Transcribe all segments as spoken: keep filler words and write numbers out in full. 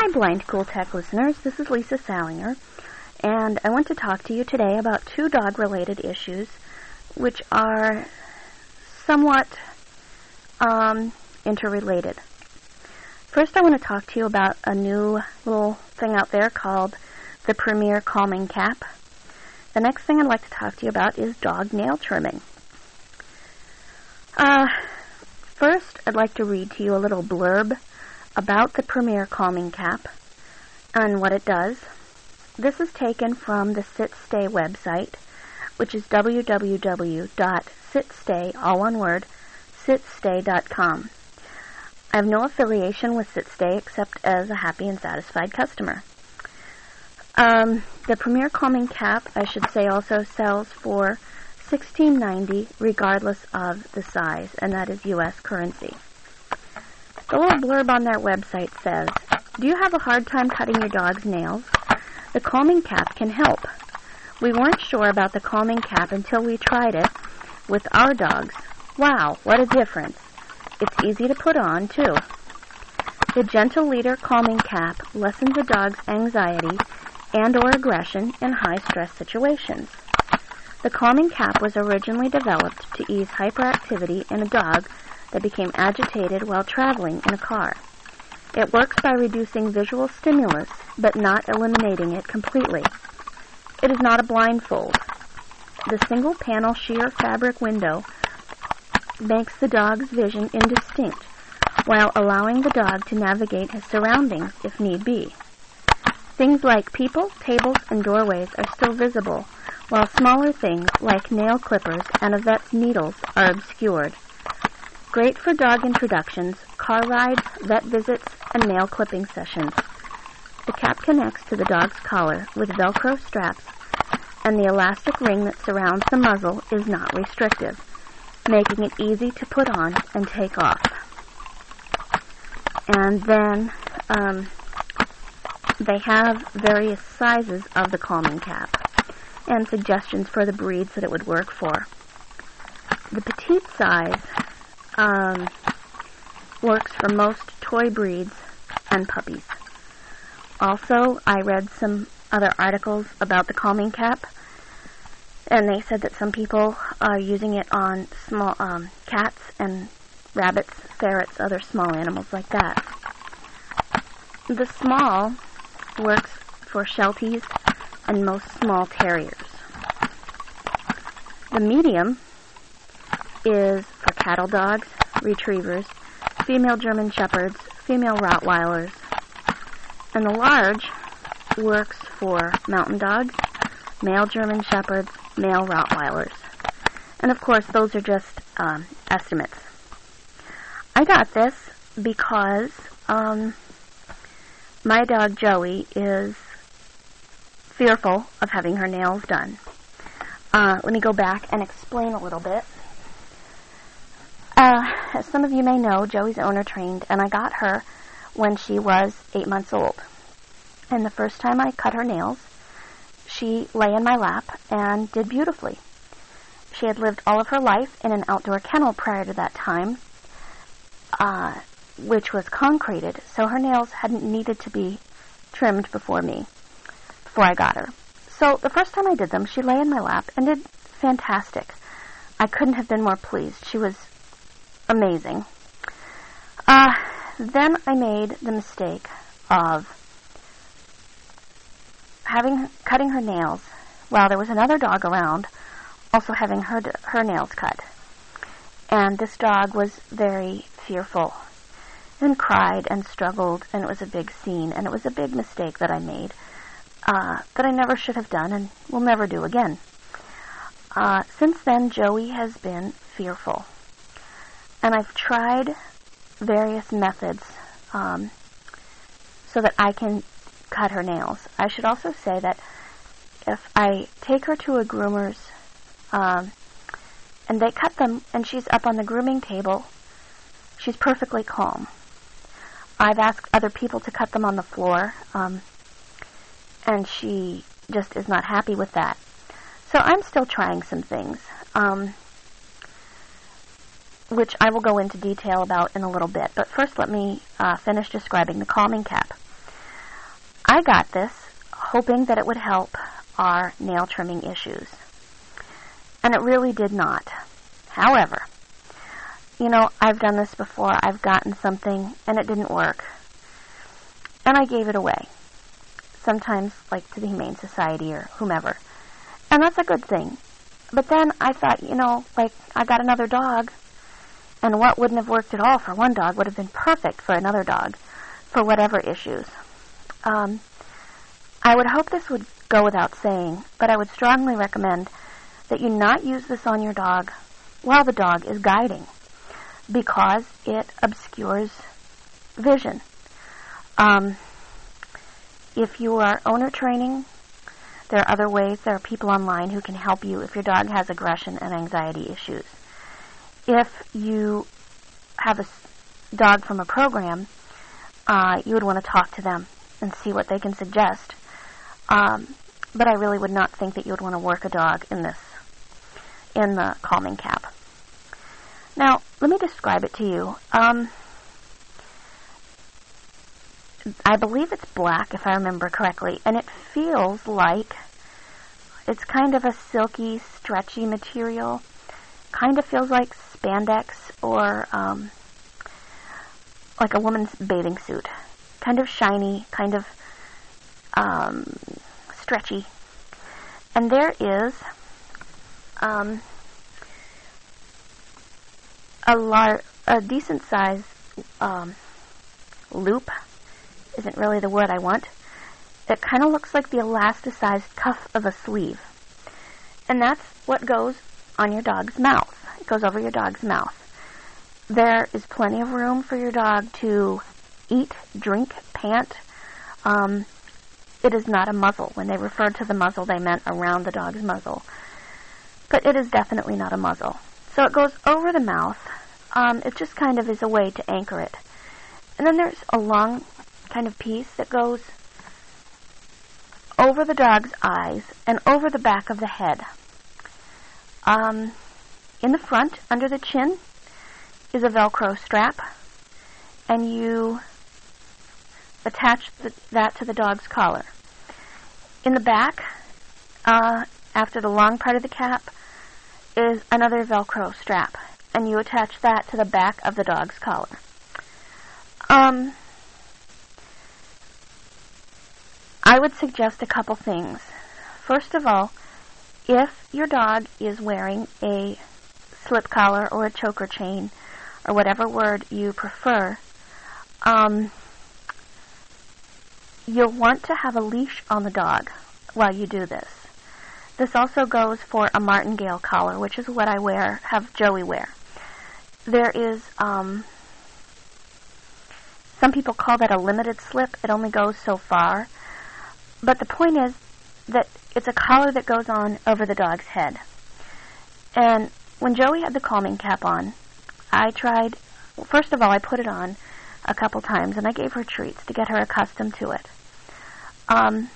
Hi, Blind Cool Tech listeners. This is Lisa Salinger, and I want to talk to you today about two dog-related issues, which are somewhat um, interrelated. First, I want to talk to you about a new little thing out there called the Premier Calming Cap. The next thing I'd like to talk to you about is dog nail trimming. Uh, first, I'd like to read to you a little blurb about the Premier Calming Cap and what it does. This is taken from the SitStay website, which is w w w dot sitstay, all one word, sitstay dot com. I have no affiliation with SitStay except as a happy and satisfied customer. Um, the Premier Calming Cap, I should say, also sells for sixteen ninety regardless of the size, and that is U S currency. The little blurb on their website says, "Do you have a hard time cutting your dog's nails? The Calming Cap can help. We weren't sure about the Calming Cap until we tried it with our dogs. Wow, what a difference. It's easy to put on, too. The Gentle Leader Calming Cap lessens a dog's anxiety and or aggression in high-stress situations. The Calming Cap was originally developed to ease hyperactivity in a dog that became agitated while traveling in a car. It works by reducing visual stimulus, but not eliminating it completely. It is not a blindfold. The single-panel sheer fabric window makes the dog's vision indistinct, while allowing the dog to navigate his surroundings if need be. Things like people, tables, and doorways are still visible, while smaller things like nail clippers and a vet's needles are obscured. Great for dog introductions, car rides, vet visits, and nail clipping sessions. The cap connects to the dog's collar with Velcro straps, and the elastic ring that surrounds the muzzle is not restrictive, making it easy to put on and take off." And then um, they have various sizes of the Calming Cap and suggestions for the breeds that it would work for. The petite size Um, works for most toy breeds and puppies. Also, I read some other articles about the Calming Cap, and they said that some people are using it on small um, cats and rabbits, ferrets, other small animals like that. The small works for Shelties and most small terriers. The medium is for cattle dogs, retrievers, female German shepherds, female Rottweilers, and the large works for mountain dogs, male German shepherds, male Rottweilers. And of course, those are just um, estimates. I got this because um, my dog Joey is fearful of having her nails done. Uh, let me go back and explain a little bit. Uh, as some of you may know, Joey's owner trained, and I got her when she was eight months old. And the first time I cut her nails, she lay in my lap and did beautifully. She had lived all of her life in an outdoor kennel prior to that time, uh, which was concreted, so her nails hadn't needed to be trimmed before me, before I got her. So the first time I did them, she lay in my lap and did fantastic. I couldn't have been more pleased. She was amazing. Uh, then I made the mistake of having cutting her nails while there was another dog around, also having her her nails cut. And this dog was very fearful and cried and struggled, and it was a big scene, and it was a big mistake that I made uh, that I never should have done and will never do again. Uh, since then, Joey has been fearful. And I've tried various methods um, so that I can cut her nails. I should also say that if I take her to a groomer's um, and they cut them and she's up on the grooming table, she's perfectly calm. I've asked other people to cut them on the floor, um, and she just is not happy with that. So I'm still trying some things. Um, which I will go into detail about in a little bit. But first, let me uh, finish describing the Calming Cap. I got this hoping that it would help our nail trimming issues. And it really did not. However, you know, I've done this before. I've gotten something and it didn't work. And I gave it away. Sometimes, like to the Humane Society or whomever. And that's a good thing. But then I thought, you know, like, I got another dog, and what wouldn't have worked at all for one dog would have been perfect for another dog, for whatever issues. Um, I would hope this would go without saying, but I would strongly recommend that you not use this on your dog while the dog is guiding, because it obscures vision. Um, if you are owner training, there are other ways. There are people online who can help you if your dog has aggression and anxiety issues. If you have a s- dog from a program, uh, you would want to talk to them and see what they can suggest. Um, but I really would not think that you would want to work a dog in this, in the calming cap. Now, let me describe it to you. Um, I believe it's black, if I remember correctly, and it feels like it's kind of a silky, stretchy material. Kind of feels like spandex or um, like a woman's bathing suit. Kind of shiny, kind of um, stretchy. And there is um, a, lar- a decent-sized um, loop. Isn't really the word I want. It kind of looks like the elasticized cuff of a sleeve. And that's what goes on your dog's mouth. It goes over your dog's mouth. There is plenty of room for your dog to eat, drink, pant. Um, it is not a muzzle. When they referred to the muzzle, they meant around the dog's muzzle. But it is definitely not a muzzle. So it goes over the mouth. Um, it just kind of is a way to anchor it. And then there's a long kind of piece that goes over the dog's eyes and over the back of the head. Um, in the front, under the chin, is a Velcro strap, and you attach the, that to the dog's collar. In the back, uh, after the long part of the cap, is another Velcro strap, and you attach that to the back of the dog's collar. Um... I would suggest a couple things. First of all, if your dog is wearing a slip collar or a choker chain, or whatever word you prefer, um, you'll want to have a leash on the dog while you do this. This also goes for a martingale collar, which is what I wear, have Joey wear. There is, um, some people call that a limited slip. It only goes so far. But the point is that it's a collar that goes on over the dog's head. And when Joey had the calming cap on, I tried, well, first of all, I put it on a couple times, and I gave her treats to get her accustomed to it. Um,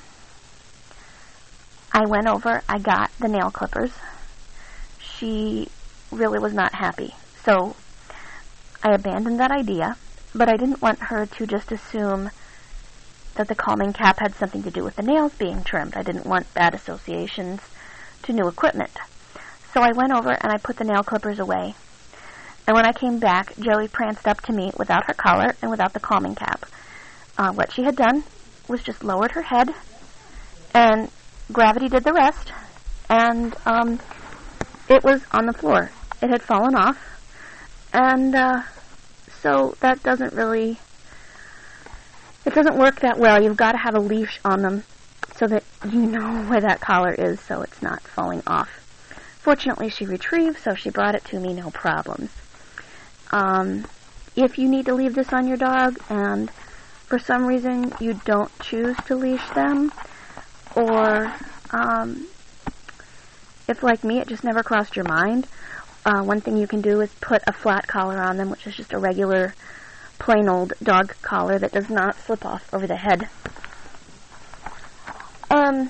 I went over, I got the nail clippers. She really was not happy. So I abandoned that idea, but I didn't want her to just assume that the calming cap had something to do with the nails being trimmed. I didn't want bad associations to new equipment. So I went over and I put the nail clippers away. And when I came back, Joey pranced up to me without her collar and without the calming cap. Uh, what she had done was just lowered her head, and gravity did the rest, and um, it was on the floor. It had fallen off, and uh, so that doesn't really... It doesn't work that well. You've got to have a leash on them so that you know where that collar is so it's not falling off. Fortunately, she retrieved, so she brought it to me, no problems. Um, if you need to leave this on your dog and for some reason you don't choose to leash them, or um, if, like me, it just never crossed your mind, uh, one thing you can do is put a flat collar on them, which is just a regular plain old dog collar that does not slip off over the head. Um,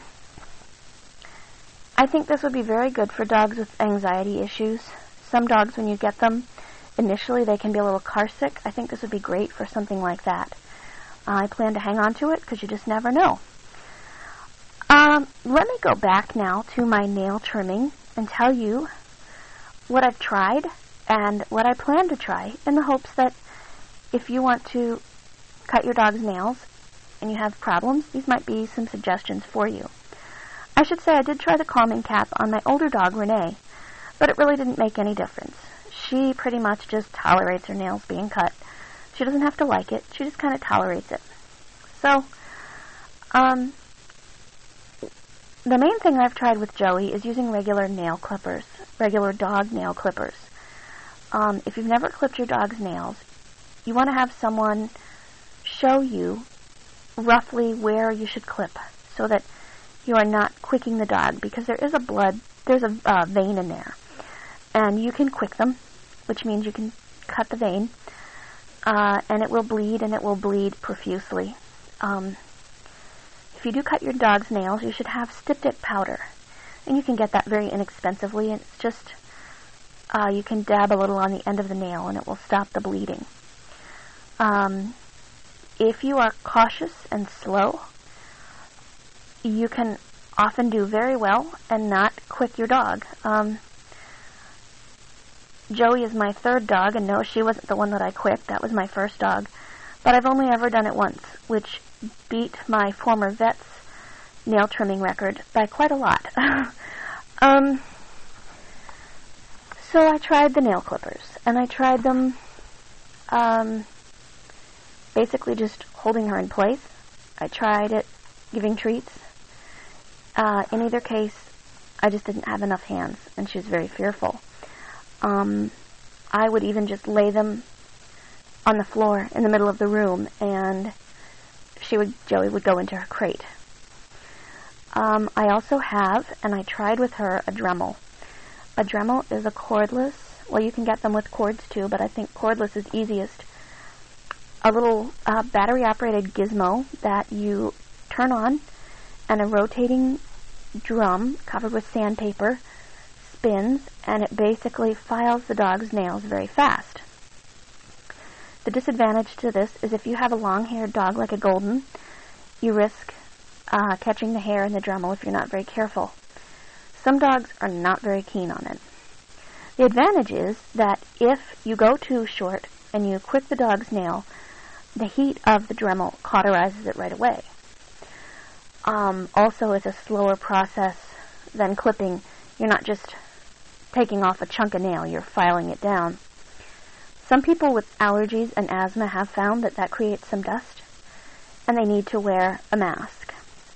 I think this would be very good for dogs with anxiety issues. Some dogs, when you get them, initially they can be a little car sick. I think this would be great for something like that. I plan to hang on to it because you just never know. Um, let me go back now to my nail trimming and tell you what I've tried and what I plan to try, in the hopes that if you want to cut your dog's nails and you have problems, these might be some suggestions for you. I should say I did try the calming cap on my older dog, Renee, but it really didn't make any difference. She pretty much just tolerates her nails being cut. She doesn't have to like it. She just kind of tolerates it. So, um, the main thing I've tried with Joey is using regular nail clippers, regular dog nail clippers. Um, if you've never clipped your dog's nails, you want to have someone show you roughly where you should clip so that you are not quicking the dog, because there is a blood, there's a uh, vein in there. And you can quick them, which means you can cut the vein, uh, and it will bleed, and it will bleed profusely. Um, if you do cut your dog's nails, you should have Stip-Dip powder. And you can get that very inexpensively, and it's just, uh, you can dab a little on the end of the nail, and it will stop the bleeding. Um, if you are cautious and slow, you can often do very well and not quick your dog. Um, Joey is my third dog, and no, she wasn't the one that I quicked. That was my first dog. But I've only ever done it once, which beat my former vet's nail trimming record by quite a lot. um, so I tried the nail clippers, and I tried them um, basically just holding her in place. I tried it giving treats. Uh, in either case, I just didn't have enough hands, and she was very fearful. Um, I would even just lay them on the floor in the middle of the room, and she would, Joey would go into her crate. Um, I also have, and I tried with her, a Dremel. A Dremel is a cordless, well, you can get them with cords too, but I think cordless is easiest. A little uh, battery-operated gizmo that you turn on, and a rotating drum covered with sandpaper spins, and it basically files the dog's nails very fast. The disadvantage to this is if you have a long-haired dog like a Golden, you risk uh, catching the hair in the Dremel if you're not very careful. Some dogs are not very keen on it. The advantage is that if you go too short and you quick the dog's nail, the heat of the Dremel cauterizes it right away. Um, also, it's a slower process than clipping. You're not just taking off a chunk of nail, you're filing it down. Some people with allergies and asthma have found that that creates some dust, and they need to wear a mask.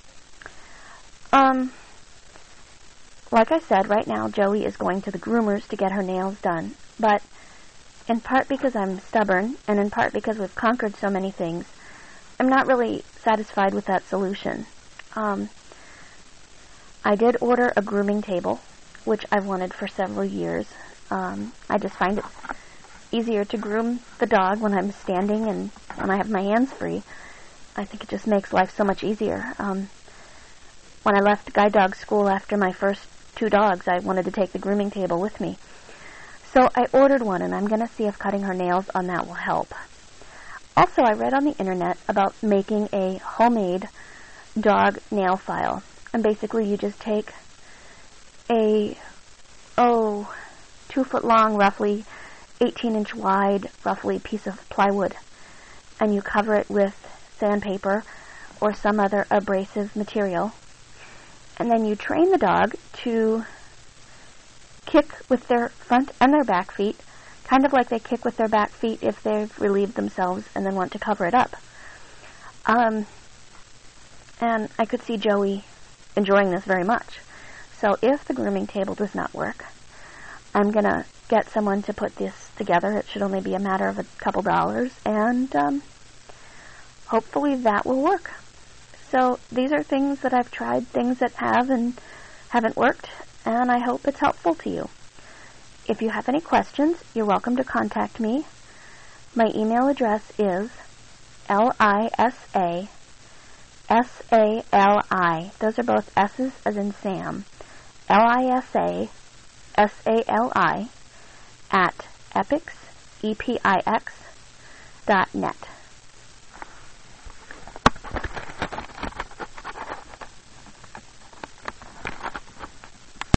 Um, like I said, right now Joey is going to the groomers to get her nails done, but in part because I'm stubborn, and in part because we've conquered so many things, I'm not really satisfied with that solution. Um, I did order a grooming table, which I've wanted for several years. Um, I just find it easier to groom the dog when I'm standing and when I have my hands free. I think it just makes life so much easier. Um, when I left guide dog school after my first two dogs, I wanted to take the grooming table with me. So I ordered one, and I'm going to see if cutting her nails on that will help. Also, I read on the internet about making a homemade dog nail file. And basically you just take a, oh, two foot long, roughly eighteen inch wide, roughly piece of plywood, and you cover it with sandpaper or some other abrasive material. And then you train the dog to kick with their front and their back feet, kind of like they kick with their back feet if they've relieved themselves and then want to cover it up. Um, and I could see Joey enjoying this very much. So if the grooming table does not work, I'm going to get someone to put this together. It should only be a matter of a couple dollars, and um, hopefully that will work. So these are things that I've tried, things that have and haven't worked, and I hope it's helpful to you. If you have any questions, you're welcome to contact me. My email address is L I S A S A L I. Those are both S's as in Sam. L I S A S A L I at epix, E P I X, dot net.